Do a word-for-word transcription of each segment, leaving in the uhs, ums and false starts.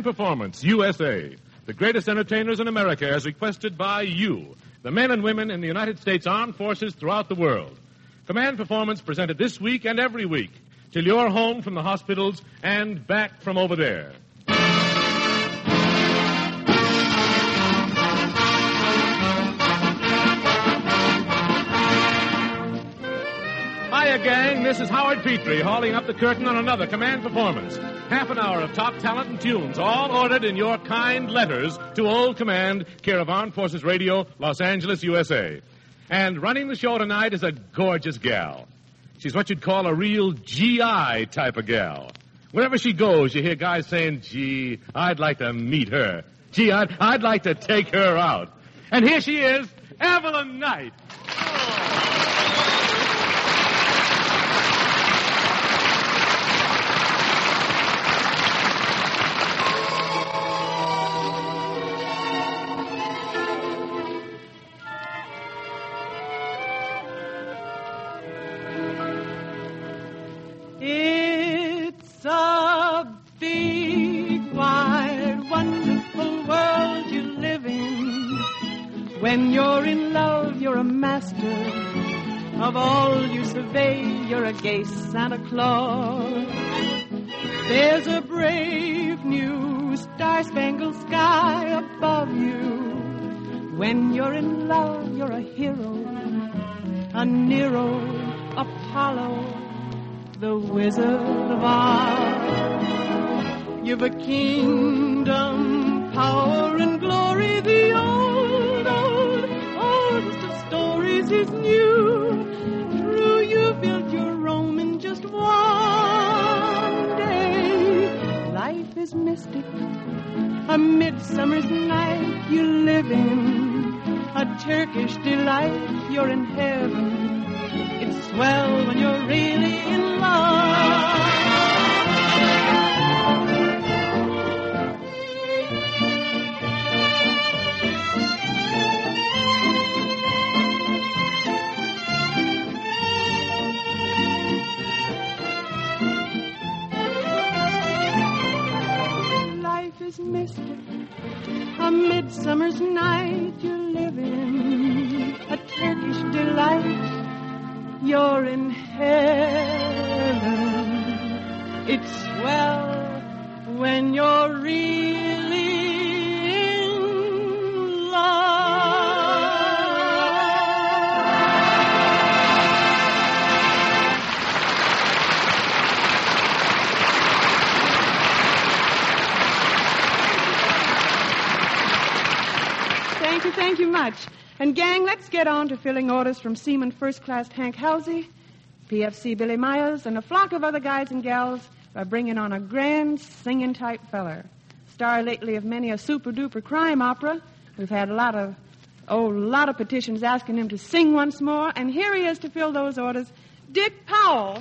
Performance, U S A. The greatest entertainers in America as requested by you, the men and women in the United States Armed Forces throughout the world. Command Performance presented this week and every week till you're home from the hospitals and back from over there. Hiya, gang. This is Howard Petrie hauling up the curtain on another Command Performance. Half an hour of top talent and tunes, all ordered in your kind letters to Old Command, care of Armed Forces Radio, Los Angeles, U S A. And running the show tonight is a gorgeous gal. She's what you'd call a real G I type of gal. Wherever she goes, you hear guys saying, gee, I'd like to meet her. Gee, I'd, I'd like to take her out. And here she is, Evelyn Knight. It's a big, wide, wonderful world you live in. When you're in love, you're a master of all you survey. You're a gay Santa Claus. There's a brave new star-spangled sky above you. When you're in love, you're a hero, a Nero, Apollo, the Wizard of Oz. You've a kingdom, power, and glory. The old, old, oldest of stories is new. True, you built your Rome in just one day. Life is mystic, a midsummer's night you live in. A Turkish delight, you're in heaven. It's swell when you're really in love. Life is mystic, a midsummer's night you live in. A Turkish delight, you're in heaven. It's swell when you're really in love. Thank you, thank you much. And, gang, let's get on to filling orders from Seaman First Class Hank Halsey, P F C Billy Myers, and a flock of other guys and gals by bringing on a grand singing-type feller. Star lately of many a super-duper crime opera. We've had a lot of, oh, a lot of petitions asking him to sing once more, and here he is to fill those orders, Dick Powell.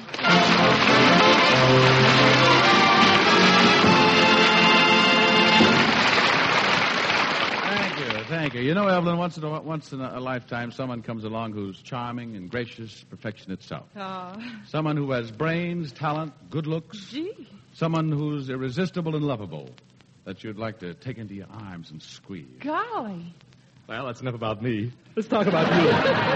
Thank you. You know, Evelyn, once in a, once in a lifetime, someone comes along who's charming and gracious, perfection itself. Oh. Someone who has brains, talent, good looks. Gee. Someone who's irresistible and lovable, that you'd like to take into your arms and squeeze. Golly. Well, that's enough about me. Let's talk about you.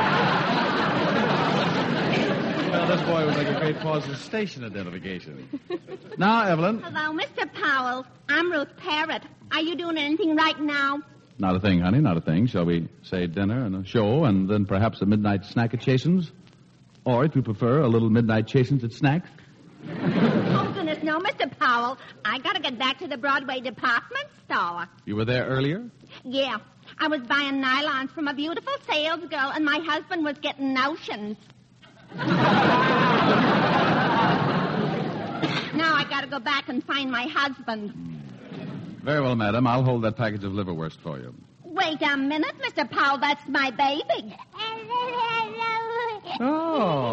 Well, this boy would make a great pause of station identification. Now, Evelyn. Hello, Mister Powell. I'm Ruth Parrott. Are you doing anything right now? Not a thing, honey, not a thing. Shall we say dinner and a show and then perhaps a midnight snack at Chasen's? Or, if you prefer, a little midnight Chasen's at Snacks? Oh, goodness, no, Mister Powell. I gotta get back to the Broadway department store. You were there earlier? Yeah. I was buying nylons from a beautiful sales girl, and my husband was getting notions. Now I gotta go back and find my husband. Very well, madam. I'll hold that package of liverwurst for you. Wait a minute, Mister Powell. That's my baby. Oh.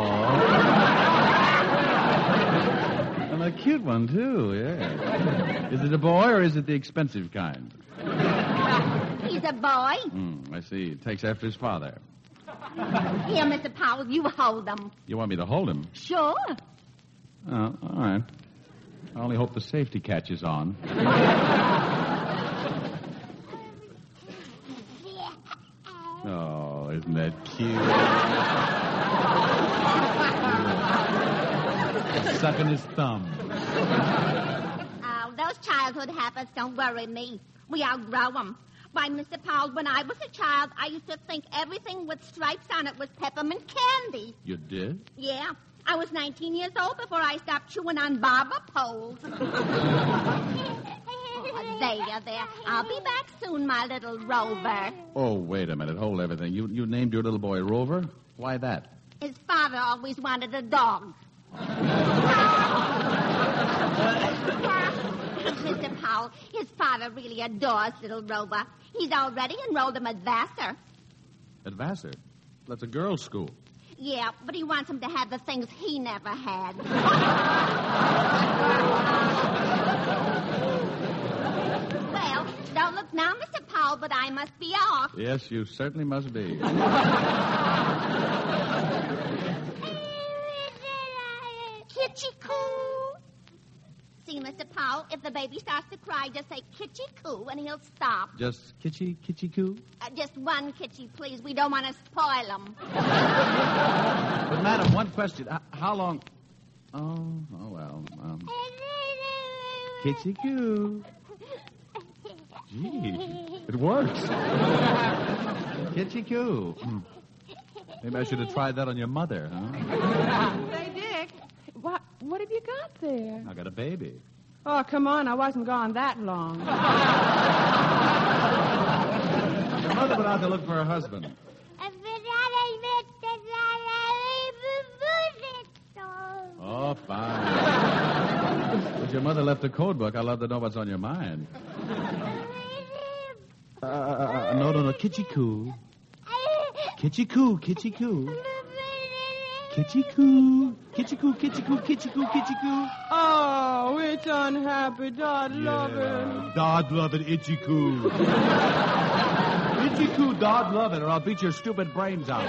And a cute one, too, yeah. Is it a boy or is it the expensive kind? He's a boy. Mm, I see. He takes after his father. Here, Mister Powell, you hold him. You want me to hold him? Sure. Oh, all right. I only hope the safety catch is on. Oh, isn't that cute? Sucking his thumb. Oh, those childhood habits don't worry me. We outgrow them. Why, Mister Powell, when I was a child, I used to think everything with stripes on it was peppermint candy. You did? Yeah. I was nineteen years old before I stopped chewing on barber poles. Oh, there, there. I'll be back soon, my little Rover. Oh, wait a minute. Hold everything. You you named your little boy Rover? Why that? His father always wanted a dog. Mister Powell, his father really adores little Rover. He's already enrolled him at Vassar. At Vassar? That's a girls' school. Yeah, but he wants him to have the things he never had. Well, don't look now, Mister Powell, but I must be off. Yes, you certainly must be. Kitchy-coo. See, Mister Powell, if the baby starts to cry, just say kitchy-coo, and he'll stop. Just kitchy, kitchy-coo? Uh, just one kitchy, please. We don't want to spoil him. But, madam, one question. H- how long... Oh, oh, well. Um, kitchy-coo. Gee, it works. Kitchy-coo. Hmm. Maybe I should have tried that on your mother, huh? Say, Dick, what, what have you got there? I got a baby. Oh, come on. I wasn't gone that long. Your mother went out to look for her husband. Oh, fine. But your mother left a code book. I'd love to know what's on your mind. Uh, uh, no, no, no. Kitchy-coo. Kitchy-coo, kitchy-coo. Kitchy-coo. Kitchy-coo, kitchy-coo, kitchy-coo, kitchy-coo. Oh, it's unhappy. Dad love it. Dad love it, itchy-coo. Itchy-coo, Dad love it, or I'll beat your stupid brains out.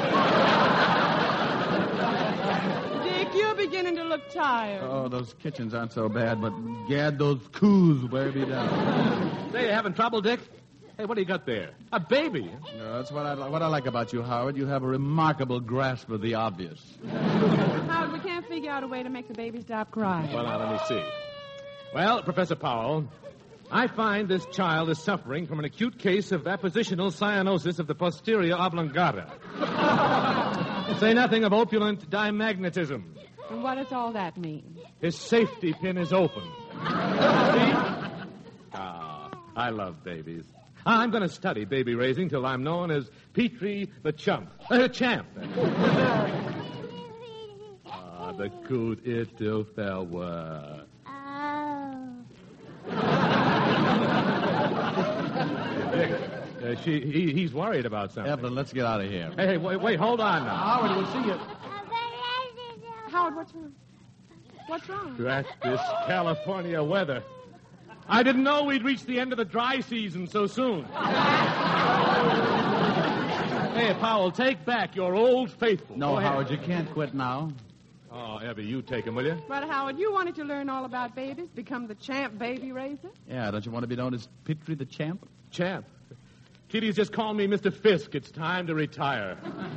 Dick, you're beginning to look tired. Oh, those kitchens aren't so bad, but gad, those coos wear me down. Say, you having trouble, Dick? Hey, what do you got there? A baby? No, that's what I, what I like about you, Howard. You have a remarkable grasp of the obvious. Howard, we can't figure out a way to make the baby stop crying. Well, now, let me see. Well, Professor Powell, I find this child is suffering from an acute case of appositional cyanosis of the posterior oblongata. Say nothing of opulent dimagnetism. And what does all that mean? His safety pin is open. Ah, I love babies. I'm going to study baby raising till I'm known as Petrie the Chump. Uh, champ. Ah, the good little fella. Dick, uh, she, he, he's worried about something. Evelyn, let's get out of here. Hey, hey, wait, wait, hold on now. Howard, we'll see you. Howard, what's wrong? What's wrong? Drat this California weather. I didn't know we'd reach the end of the dry season so soon. Hey, Powell, take back your old faithful. No, Go ahead. Howard, you can't quit now. Oh, Evie, you take him, will you? But, Howard, you wanted to learn all about babies, become the champ baby raiser? Yeah, don't you want to be known as Petrie the Champ? Champ. Kitty's just called me Mister Fisk. It's time to retire.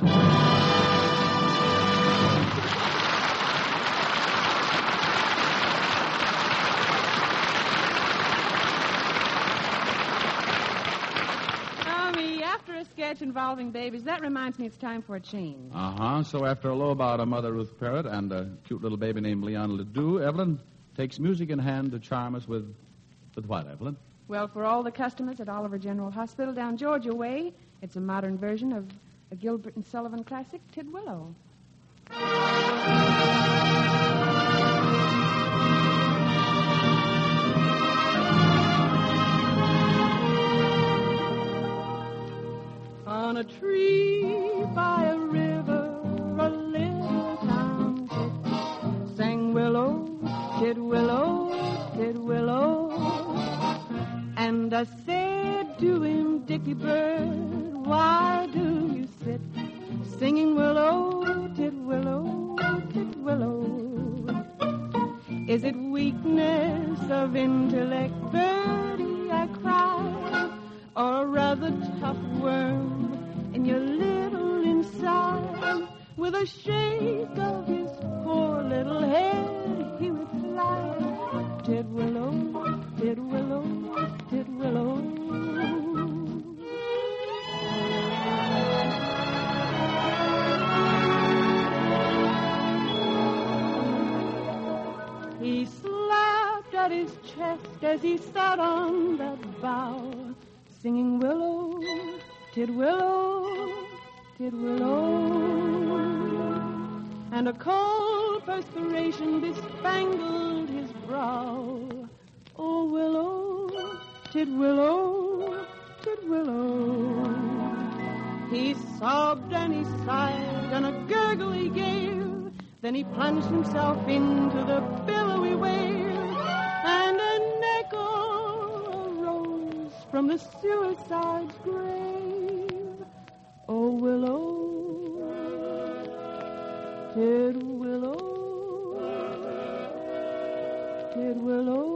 Sketch involving babies. That reminds me it's time for a change. Uh-huh. So after a low about a Mother Ruth Parrott and a cute little baby named Leon Ledoux, Evelyn takes music in hand to charm us with... With what, Evelyn? Well, for all the customers at Oliver General Hospital down Georgia Way, it's a modern version of a Gilbert and Sullivan classic, Tidwillow. On a tree by a river, a little town kid sang willow, tidwillow, tidwillow. And I said to him, Dickie Bird, why do you sit singing willow, tidwillow, tidwillow? Is it we weakness of intellect, birdie, I cry, or a rather tough worm in your little inside. With a shake of his poor little head, he would fly. Tidwillow, tidwillow, tidwillow. He slapped at his chest as he sat on that bough, singing willow, tidwillow, tidwillow. And a cold perspiration bespangled his brow. Oh, willow, tidwillow, tidwillow. He sobbed and he sighed and a gurgle he gave. Then he plunged himself into the billowy wave, and an echo arose from the suicide's grave. Oh, willow, tidwillow, tidwillow.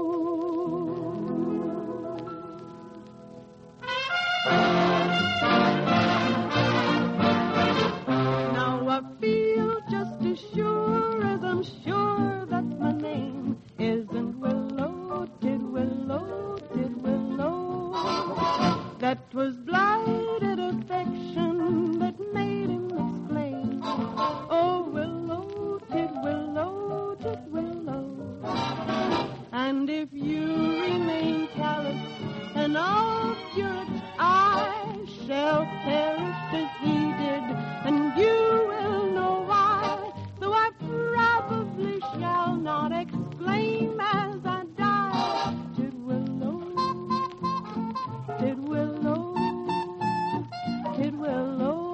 Now I feel just as sure as I'm sure that my name isn't Willow, tidwillow, tidwillow. That was blighted affection that made him exclaim, oh, willow, tidwillow, tidwillow. And if you remain callous and obdurate, I shall perish as he did, and you will know why, though I probably shall not exclaim as I die. Tidwillow, tidwillow, tidwillow.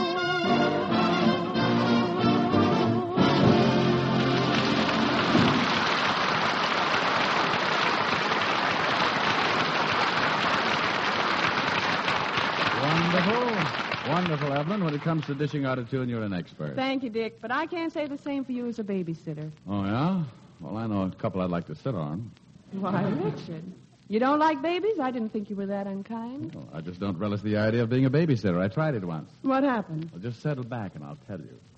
Wonderful. Wonderful, Evelyn. When it comes to dishing out a tune, you're an expert. Thank you, Dick, but I can't say the same for you as a babysitter. Oh, yeah? Well, I know a couple I'd like to sit on. Why, Richard, you don't like babies? I didn't think you were that unkind. Well, I just don't relish the idea of being a babysitter. I tried it once. What happened? Well, just settle back and I'll tell you.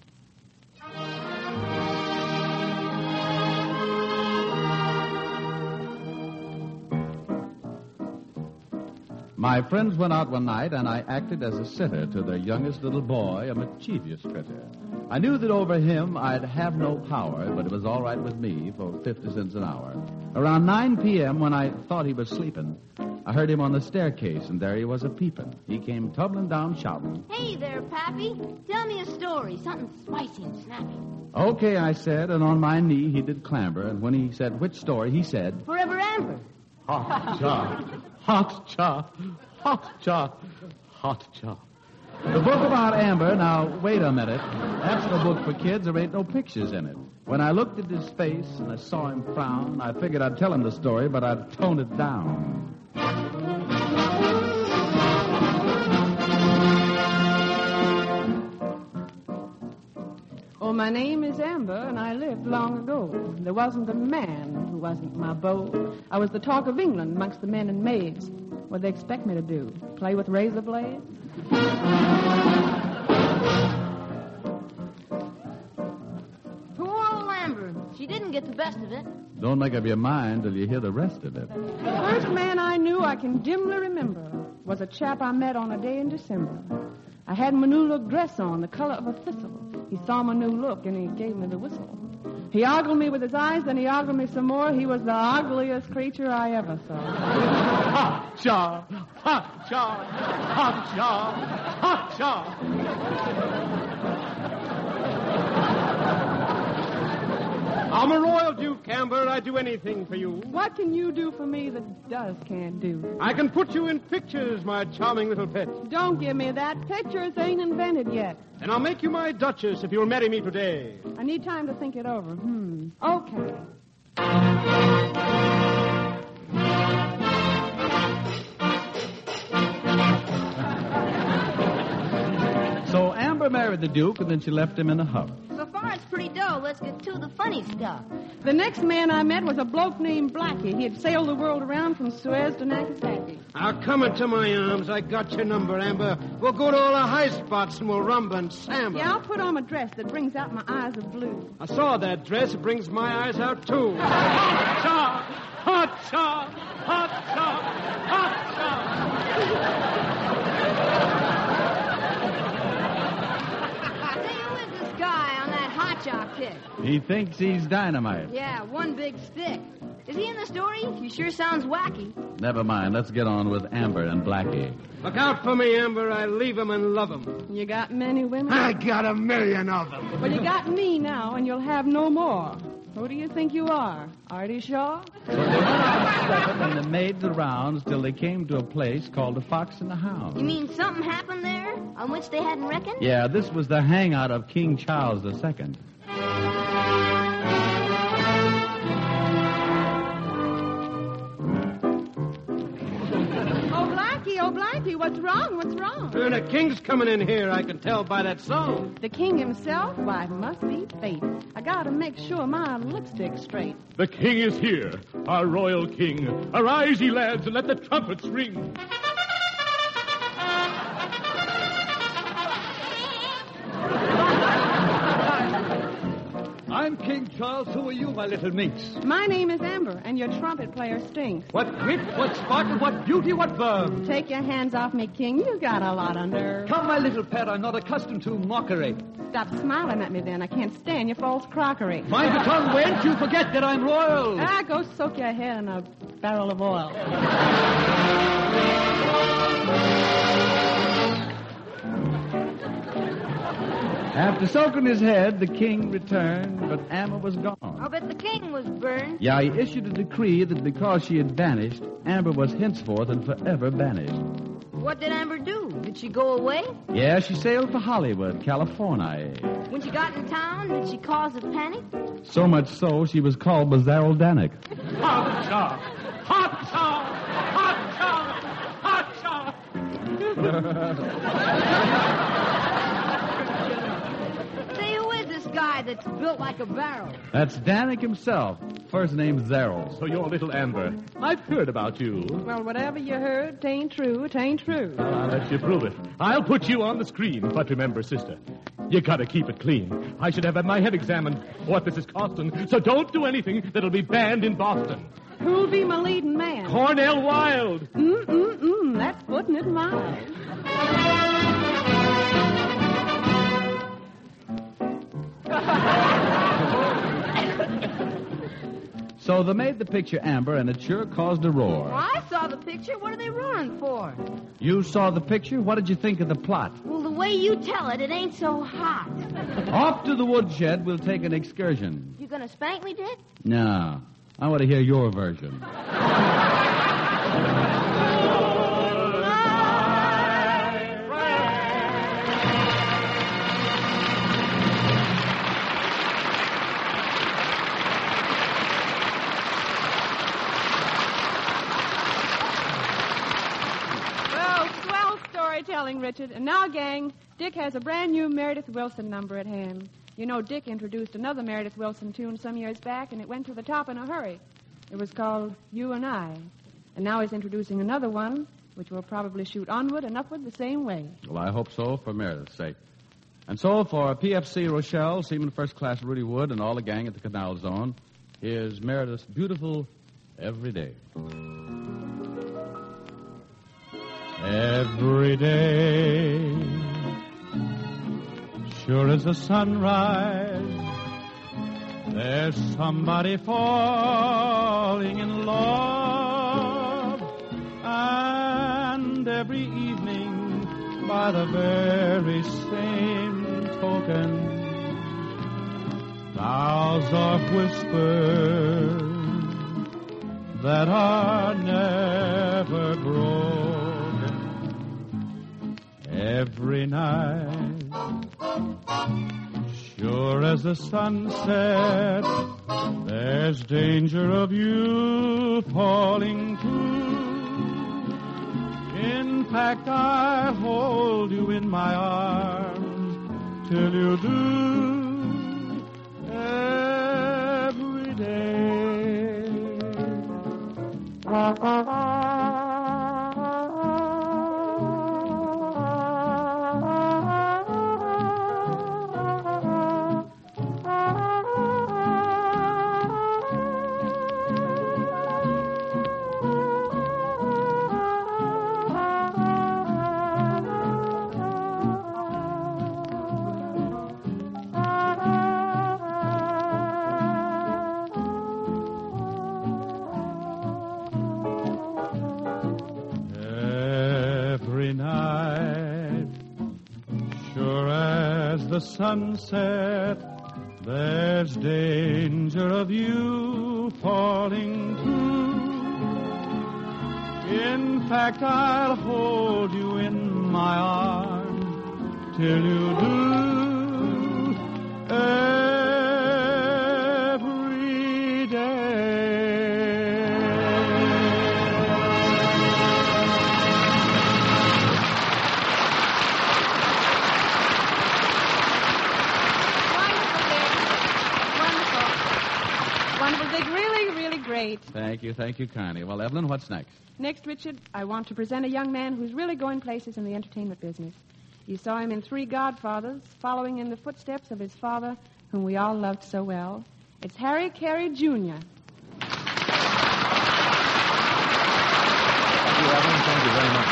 My friends went out one night, and I acted as a sitter to their youngest little boy, a mischievous critter. I knew that over him I'd have no power, but it was all right with me for fifty cents an hour. Around nine p.m., when I thought he was sleeping, I heard him on the staircase, and there he was a-peeping. He came tumbling down shouting, Hey there, Pappy. Tell me a story, something spicy and snappy. Okay, I said, and on my knee he did clamber, and when he said which story, he said, Forever Amber. Hot cha, hot cha, hot cha, hot cha. The book about Amber, now, wait a minute. That's the book for kids. There ain't no pictures in it. When I looked at his face and I saw him frown, I figured I'd tell him the story, but I'd tone it down. Oh, my name is Amber, and I lived long ago. There wasn't a man who wasn't my beau. I was the talk of England amongst the men and maids. What'd they expect me to do? Play with razor blades? Poor old Amber. She didn't get the best of it. Don't make up your mind till you hear the rest of it. The first man I knew I can dimly remember was a chap I met on a day in December. I had my new look dress on, the color of a thistle. He saw my new look, and he gave me the whistle. He ogled me with his eyes, then he ogled me some more. He was the ugliest creature I ever saw. Hot cha, hot cha, hot cha, hot cha. I'm a royal Duke, Amber. I'd do anything for you. What can you do for me that does can't do? I can put you in pictures, my charming little pet. Don't give me that. Pictures ain't invented yet. And I'll make you my Duchess if you'll marry me today. I need time to think it over. Hmm. Okay. So Amber married married the Duke, and then she left him in a huff. So far, it's pretty dull. Let's get to the funny stuff. The next man I met was a bloke named Blackie. He had sailed the world around from Suez to Nagasaki. Now, come into my arms. I got your number, Amber. We'll go to all the high spots and we'll rumba and samba. Yeah, I'll put on a dress that brings out my eyes of blue. I saw that dress. It brings my eyes out, too. Hot cha! Hot cha! Hot cha! Hot cha! Say, who is this guy on that hot shot kick? He thinks he's dynamite. Yeah, one big stick. Is he in the story? He sure sounds wacky. Never mind. Let's get on with Amber and Blackie. Look out for me, Amber. I leave 'em and love 'em. You got many women? I got a million of them. Well, you got me now, and you'll have no more. Who do you think you are? Artie Shaw? So they went on stepping and they made the rounds till they came to a place called the Fox and the Hound. You mean something happened there on which they hadn't reckoned? Yeah, this was the hangout of King Charles the Second. Oh, Blackie, oh, Blackie, what's wrong? What's wrong? And a king's coming in here, I can tell by that song. The king himself? Why, it must be fate. I gotta make sure my lipstick's straight. The king is here, our royal king. Arise, ye lads, and let the trumpets ring. I'm King Charles. Who are you, my little minx? My name is Amber, and your trumpet player stinks. What wit, what sparkle, what beauty, what verve. Take your hands off me, king. You got a lot of nerve. Come, my little pet, I'm not accustomed to mockery. Stop smiling at me, then. I can't stand your false crockery. Mind your tongue, wench. You forget that I'm royal. Ah, go soak your head in a barrel of oil. After soaking his head, the king returned, but Amber was I'll gone. bet the king was burned. Yeah, he issued a decree that because she had vanished, Amber was henceforth and forever banished. What did Amber do? Did she go away? Yeah, she sailed for Hollywood, California. When she got in town, did she cause a panic? So much so, she was called Bazaral Danik. Hot cha! Hot cha! Hot cha! Hot cha! Say, who is this guy that's built like a barrel? That's Danik himself. First name Zarrell. So you're little Amber. I've heard about you. Well, whatever you heard, tain't true, tain't true. Well, I'll let you prove it. I'll put you on the screen. But remember, sister, you gotta keep it clean. I should have had my head examined for what this is costing. So don't do anything that'll be banned in Boston. Who'll be my leading man? Cornell Wilde. Mm-mm-mm, that's putting it mild. So they made the picture Amber, and it sure caused a roar. Well, I saw the picture. What are they roaring for? You saw the picture? What did you think of the plot? Well, the way you tell it, it ain't so hot. Off to the woodshed, we'll take an excursion. You gonna spank me, Dick? No, I want to hear your version. Storytelling, Richard. And now, gang, Dick has a brand new Meredith Wilson number at hand. You know, Dick introduced another Meredith Wilson tune some years back, and it went to the top in a hurry. It was called You and I. And now he's introducing another one, which will probably shoot onward and upward the same way. Well, I hope so, for Meredith's sake. And so, for P F C Rochelle, Seaman First Class Rudy Wood, and all the gang at the Canal Zone, here's Meredith's beautiful Every Day. Every day, sure as the sunrise, there's somebody falling in love. And every evening, by the very same token, vows are whispered that are never broken. Every night, sure as the sunset, there's danger of you falling too. In fact, I'll hold you in my arms till you do every day. Sunset, there's danger of you falling too. In fact, I'll hold you in my arms till you do every day. Great. Thank you, thank you, Connie. Well, Evelyn, what's next? Next, Richard, I want to present a young man who's really going places in the entertainment business. You saw him in Three Godfathers, following in the footsteps of his father, whom we all loved so well. It's Harry Carey, Junior Thank you, Evelyn. Thank you very much.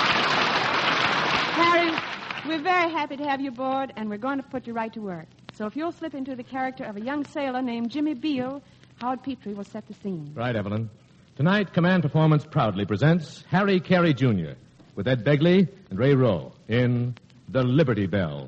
Harry, we're very happy to have you aboard, and we're going to put you right to work. So if you'll slip into the character of a young sailor named Jimmy Beale, Howard Petrie will set the scene. Right, Evelyn. Tonight, Command Performance proudly presents Harry Carey, Junior with Ed Begley and Ray Rowe in The Liberty Bell.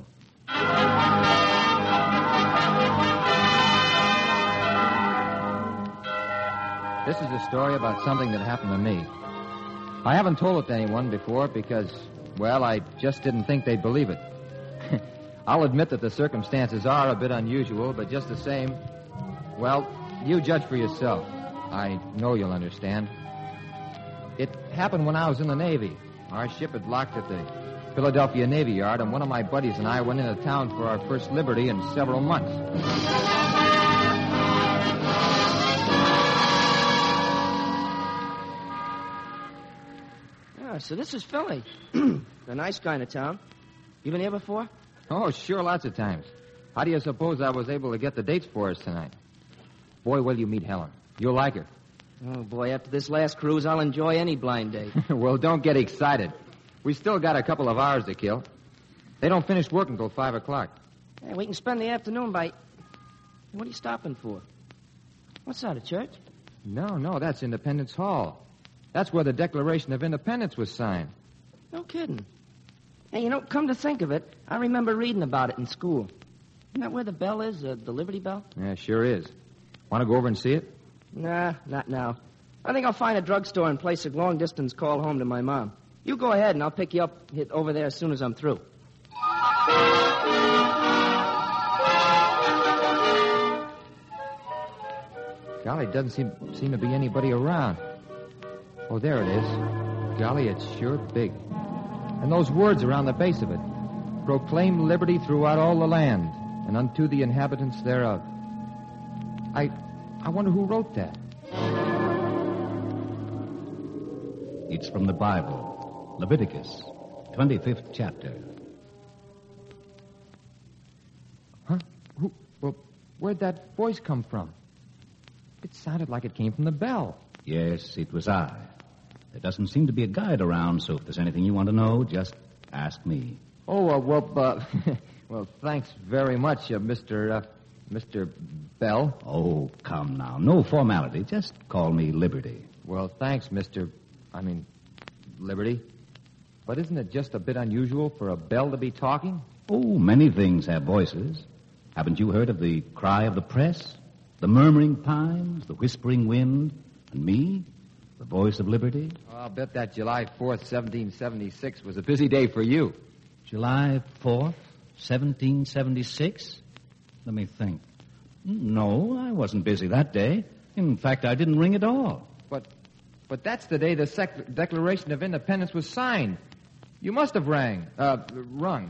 This is a story about something that happened to me. I haven't told it to anyone before because, well, I just didn't think they'd believe it. I'll admit that the circumstances are a bit unusual, but just the same, well, you judge for yourself. I know you'll understand. It happened when I was in the Navy. Our ship had locked at the Philadelphia Navy Yard, and one of my buddies and I went into town for our first liberty in several months. Yeah, so this is Philly. A nice kind of town. You been here before? Oh, sure, lots of times. How do you suppose I was able to get the dates for us tonight? Boy, will you meet Helen. You'll like her. Oh, boy, after this last cruise, I'll enjoy any blind date. Well, don't get excited. We still got a couple of hours to kill. They don't finish work until five o'clock. Hey, we can spend the afternoon by... What are you stopping for? What's that, a church? No, no, that's Independence Hall. That's where the Declaration of Independence was signed. No kidding. Hey, you know, come to think of it, I remember reading about it in school. Isn't that where the bell is, uh, the Liberty Bell? Yeah, sure is. Want to go over and see it? Nah, not now. I think I'll find a drugstore and place a long-distance call home to my mom. You go ahead, and I'll pick you up hit over there as soon as I'm through. Golly, doesn't seem, seem to be anybody around. Oh, there it is. Golly, it's sure big. And those words around the base of it. Proclaim liberty throughout all the land, and unto the inhabitants thereof. I I wonder who wrote that. It's from the Bible, Leviticus, twenty-fifth chapter. Huh? Who? Well, where'd that voice come from? It sounded like it came from the bell. Yes, it was I. There doesn't seem to be a guide around, so if there's anything you want to know, just ask me. Oh, uh, well, uh, well, thanks very much, uh, Mister Uh, Mister Bell. Oh, come now. No formality. Just call me Liberty. Well, thanks, Mister I mean, Liberty. But isn't it just a bit unusual for a bell to be talking? Oh, many things have voices. Haven't you heard of the cry of the press, the murmuring pines, the whispering wind, and me, the voice of liberty? Oh, I'll bet that July fourth, seventeen seventy-six was a busy day for you. July fourth, seventeen seventy-six? Let me think. No, I wasn't busy that day. In fact, I didn't ring at all. But but that's the day the sec- Declaration of Independence was signed. You must have rang, uh, rung.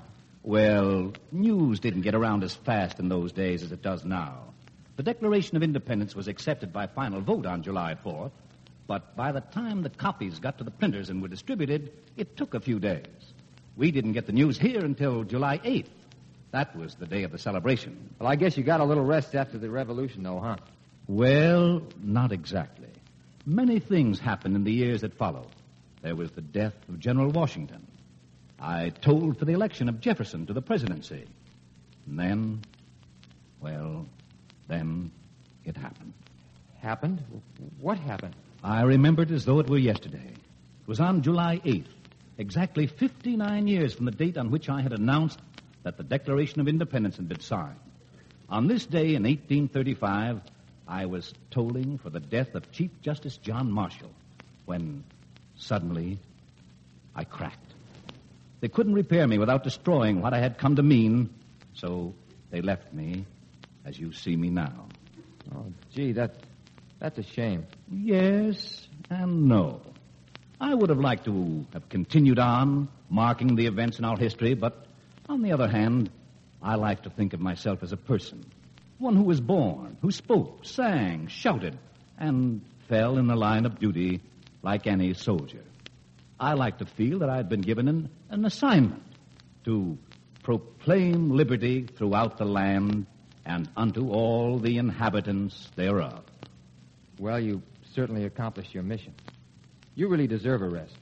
Well, news didn't get around as fast in those days as it does now. The Declaration of Independence was accepted by final vote on July fourth, but by the time the copies got to the printers and were distributed, it took a few days. We didn't get the news here until July eighth. That was the day of the celebration. Well, I guess you got a little rest after the revolution, though, huh? Well, not exactly. Many things happened in the years that followed. There was the death of General Washington. I told for the election of Jefferson to the presidency. And then, well, then it happened. Happened? What happened? I remember it as though it were yesterday. It was on July eighth, exactly fifty-nine years from the date on which I had announced that the Declaration of Independence had been signed. On this day in eighteen thirty-five, I was tolling for the death of Chief Justice John Marshall when suddenly I cracked. They couldn't repair me without destroying what I had come to mean, so they left me as you see me now. Oh, gee, that, that's a shame. Yes and no. I would have liked to have continued on, marking the events in our history, but on the other hand, I like to think of myself as a person. One who was born, who spoke, sang, shouted, and fell in the line of duty like any soldier. I like to feel that I had been given an, an assignment to proclaim liberty throughout the land and unto all the inhabitants thereof. Well, you certainly accomplished your mission. You really deserve a rest.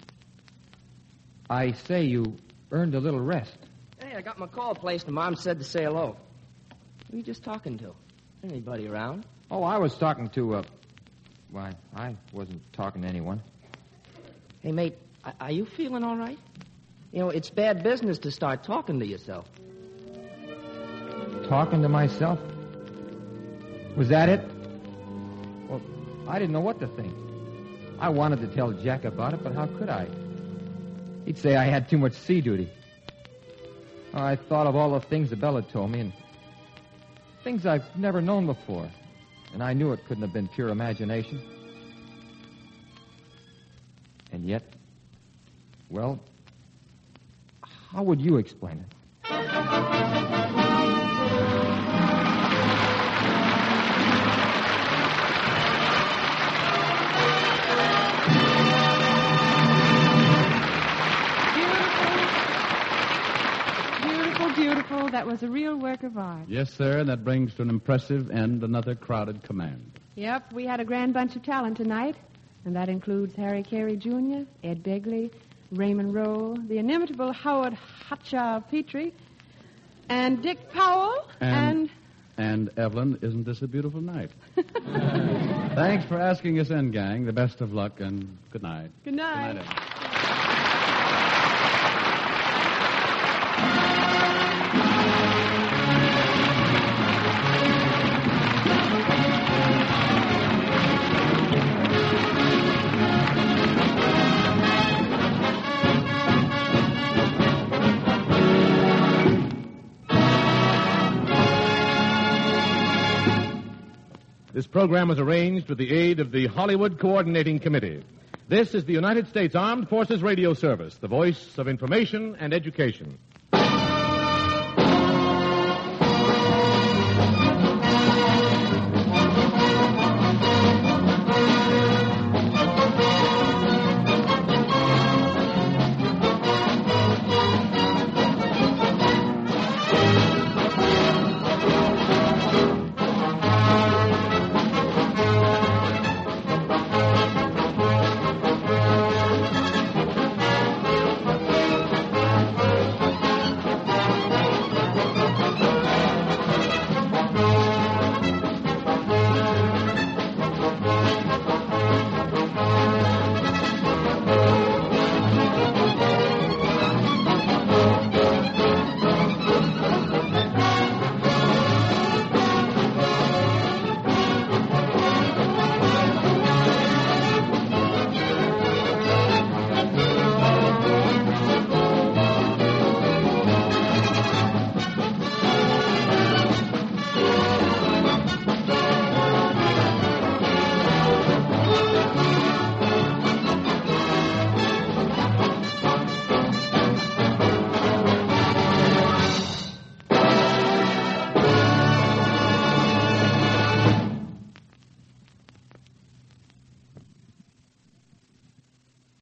I say you earned a little rest. Hey, I got my call placed, and Mom said to say hello. Who are you just talking to? Anybody around? Oh, I was talking to, uh... Why, I wasn't talking to anyone. Hey, mate, are you feeling all right? You know, it's bad business to start talking to yourself. Talking to myself? Was that it? Well, I didn't know what to think. I wanted to tell Jack about it, but how could I? He'd say I had too much sea duty. Oh, I thought of all the things that Bella told me, and things I've never known before. And I knew it couldn't have been pure imagination. And yet, well, how would you explain it? Beautiful. That was a real work of art. Yes, sir, and that brings to an impressive end another crowded command. Yep, we had a grand bunch of talent tonight, and that includes Harry Carey Junior, Ed Begley, Raymond Rowe, the inimitable Howard Hotcha Petrie, and Dick Powell, and... And, and Evelyn, isn't this a beautiful night? Thanks for asking us in, gang. The best of luck, and good night. Good night. Good night, Evelyn. This program was arranged with the aid of the Hollywood Coordinating Committee. This is the United States Armed Forces Radio Service, the voice of information and education.